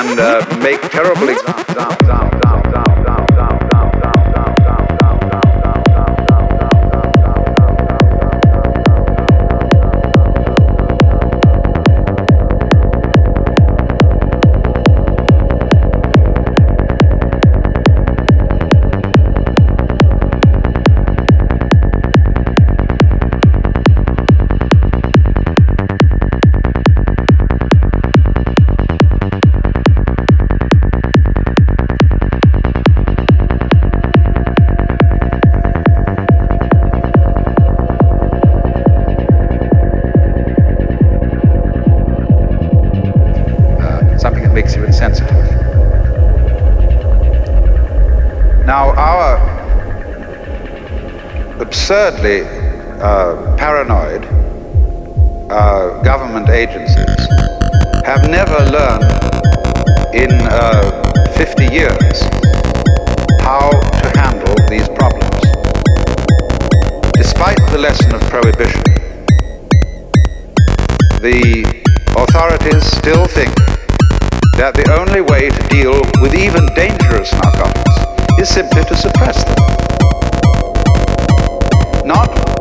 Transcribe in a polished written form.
and make terrible examples. Something that makes you insensitive. Now, our absurdly paranoid government agencies have never learned in 50 years how to handle these problems. Despite the lesson of prohibition, the authorities still think that the only way to deal with even dangerous narcotics is simply to suppress them. Not